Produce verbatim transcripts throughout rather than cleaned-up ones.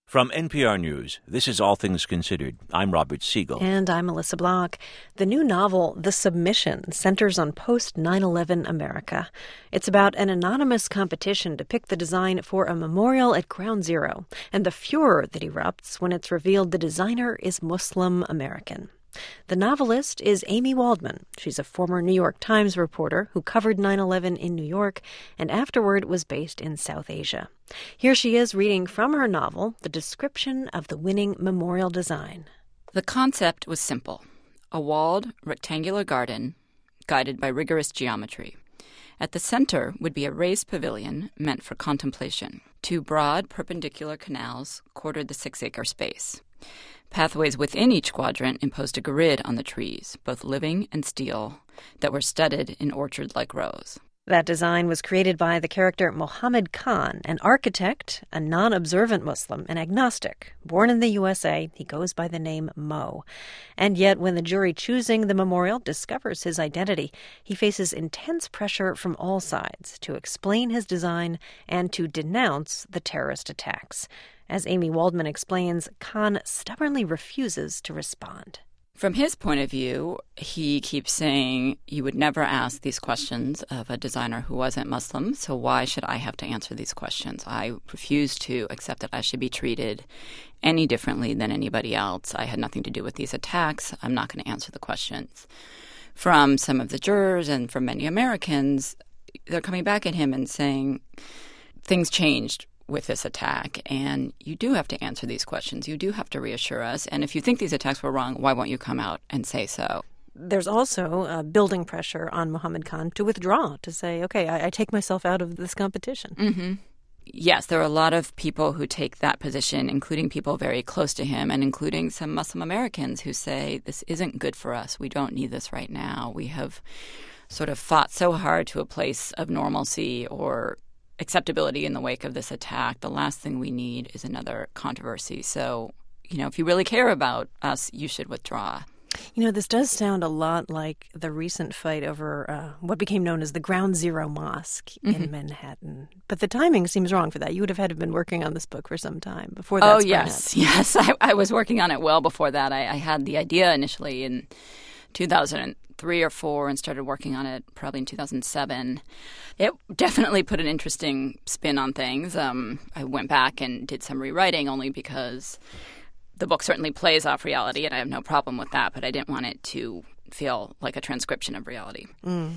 From N P R News, this is All Things Considered. I'm Robert Siegel. And I'm Melissa Block. The new novel, The Submission, centers on post nine eleven America. It's about an anonymous competition to pick the design for a memorial at Ground Zero, and the furor that erupts when it's revealed the designer is Muslim American. The novelist is Amy Waldman. She's a former New York Times reporter who covered nine eleven in New York and afterward was based in South Asia. Here she is reading from her novel the description of the winning memorial design. The concept was simple. A walled, rectangular garden guided by rigorous geometry. At the center would be a raised pavilion meant for contemplation. Two broad, perpendicular canals quartered the six-acre space. Pathways within each quadrant imposed a grid on the trees, both living and steel, that were studded in orchard-like rows. That design was created by the character Mohammed Khan, an architect, a non-observant Muslim, an agnostic. Born in the U S A, he goes by the name Mo. And yet, when the jury choosing the memorial discovers his identity, he faces intense pressure from all sides to explain his design and to denounce the terrorist attacks. As Amy Waldman explains, Khan stubbornly refuses to respond. From his point of view, he keeps saying, you would never ask these questions of a designer who wasn't Muslim, so why should I have to answer these questions? I refuse to accept that I should be treated any differently than anybody else. I had nothing to do with these attacks. I'm not going to answer the questions. From some of the jurors and from many Americans, they're coming back at him and saying, things changed with this attack, and you do have to answer these questions. You do have to reassure us. And if you think these attacks were wrong, why won't you come out and say so? There's also uh, building pressure on Mohammed Khan to withdraw, to say, okay, I, I take myself out of this competition. Mm-hmm. Yes, there are a lot of people who take that position, including people very close to him and including some Muslim Americans who say, this isn't good for us. We don't need this right now. We have sort of fought so hard to a place of normalcy or acceptability in the wake of this attack. The last thing we need is another controversy. So, you know, if you really care about us, you should withdraw. You know, this does sound a lot like the recent fight over uh, what became known as the Ground Zero Mosque mm-hmm. in Manhattan. But the timing seems wrong for that. You would have had to have been working on this book for some time before that. Oh, yes. Yes. I, I was working on it well before that. I, I had the idea initially in two thousand three or four and started working on it probably in two thousand seven. It definitely put an interesting spin on things. Um, I went back and did some rewriting only because the book certainly plays off reality, and I have no problem with that, but I didn't want it to feel like a transcription of reality. Mm.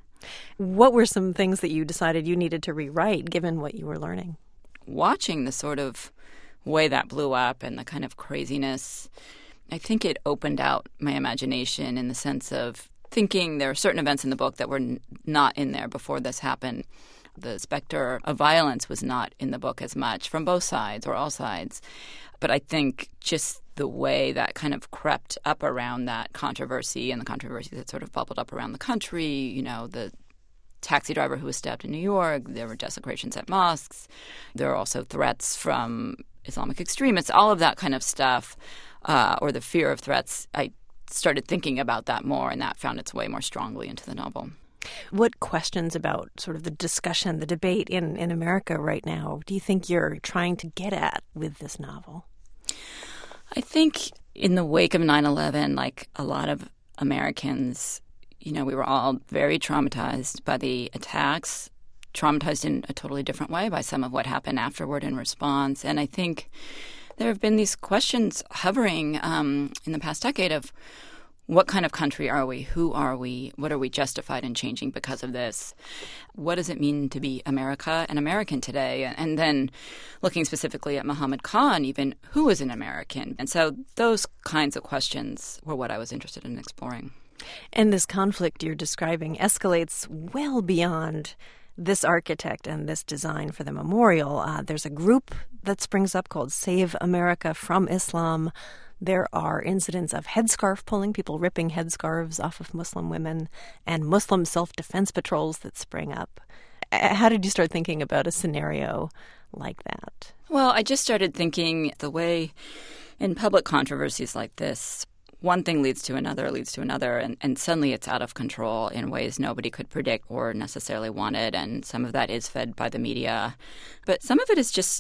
What were some things that you decided you needed to rewrite, given what you were learning? Watching the sort of way that blew up and the kind of craziness, I think it opened out my imagination in the sense of thinking there are certain events in the book that were n- not in there before this happened. The specter of violence was not in the book as much from both sides or all sides. But I think just the way that kind of crept up around that controversy and the controversy that sort of bubbled up around the country, you know, the taxi driver who was stabbed in New York, there were desecrations at mosques, there are also threats from Islamic extremists, all of that kind of stuff, uh, or the fear of threats. I started thinking about that more, and that found its way more strongly into the novel. What questions about sort of the discussion, the debate in, in America right now do you think you're trying to get at with this novel? I think in the wake of nine eleven, like a lot of Americans, you know, we were all very traumatized by the attacks, traumatized in a totally different way by some of what happened afterward in response. And I think there have been these questions hovering um, in the past decade of what kind of country are we? Who are we? What are we justified in changing because of this? What does it mean to be America and American today? And then looking specifically at Mohammed Khan, even, who is an American? And so those kinds of questions were what I was interested in exploring. And this conflict you're describing escalates well beyond this architect and this design for the memorial. Uh, there's a group that springs up called Save America from Islam. There are incidents of headscarf pulling, people ripping headscarves off of Muslim women, and Muslim self-defense patrols that spring up. How did you start thinking about a scenario like that? Well, I just started thinking the way in public controversies like this, one thing leads to another, leads to another, and, and suddenly it's out of control in ways nobody could predict or necessarily wanted, and some of that is fed by the media. But some of it is just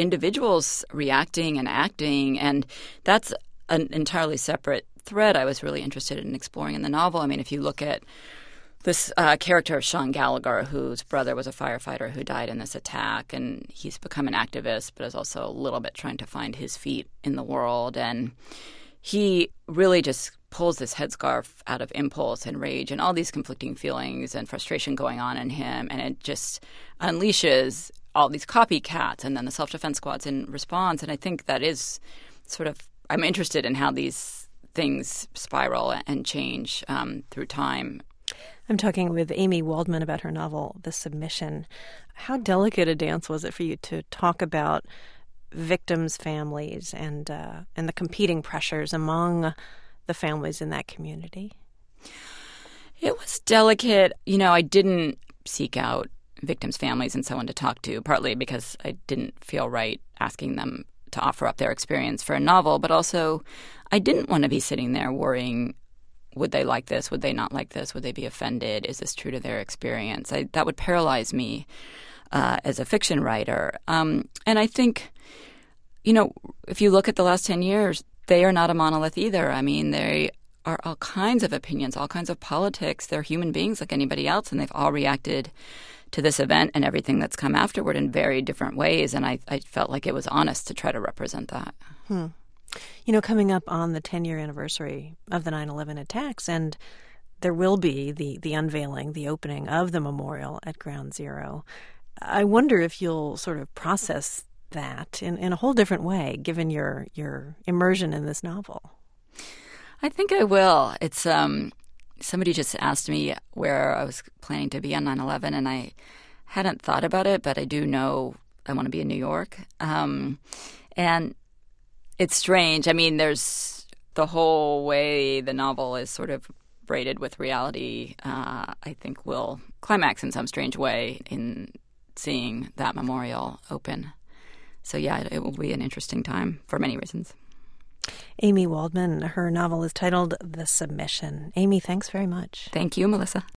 individuals reacting and acting, and that's an entirely separate thread I was really interested in exploring in the novel. I mean, if you look at this uh, character of Sean Gallagher, whose brother was a firefighter who died in this attack, and he's become an activist, but is also a little bit trying to find his feet in the world. And he really just pulls this headscarf out of impulse and rage and all these conflicting feelings and frustration going on in him, and it just unleashes all these copycats and then the self-defense squads in response. And I think that is sort of, I'm interested in how these things spiral and change um, through time. I'm talking with Amy Waldman about her novel, The Submission. How delicate a dance was it for you to talk about victims' families and uh, and the competing pressures among the families in that community? It was delicate. You know, I didn't seek out victims' families and someone to talk to, partly because I didn't feel right asking them to offer up their experience for a novel, but also I didn't want to be sitting there worrying, would they like this? Would they not like this? Would they be offended? Is this true to their experience? I, that would paralyze me uh, as a fiction writer. Um, and I think, you know, if you look at the last ten years, they are not a monolith either. I mean, they are all kinds of opinions, all kinds of politics. They're human beings like anybody else, and they've all reacted to this event and everything that's come afterward in very different ways. And I, I felt like it was honest to try to represent that. Hmm. You know, coming up on the ten-year anniversary of the nine eleven attacks, and there will be the, the unveiling, the opening of the memorial at Ground Zero. I wonder if you'll sort of process that in, in a whole different way, given your your immersion in this novel. I think I will. It's um, somebody just asked me where I was planning to be on nine eleven, and I hadn't thought about it, but I do know I want to be in New York. Um, and it's strange. I mean, there's the whole way the novel is sort of braided with reality, uh, I think will climax in some strange way in seeing that memorial open. So, yeah, it will be an interesting time for many reasons. Amy Waldman, her novel is titled The Submission. Amy, thanks very much. Thank you, Melissa.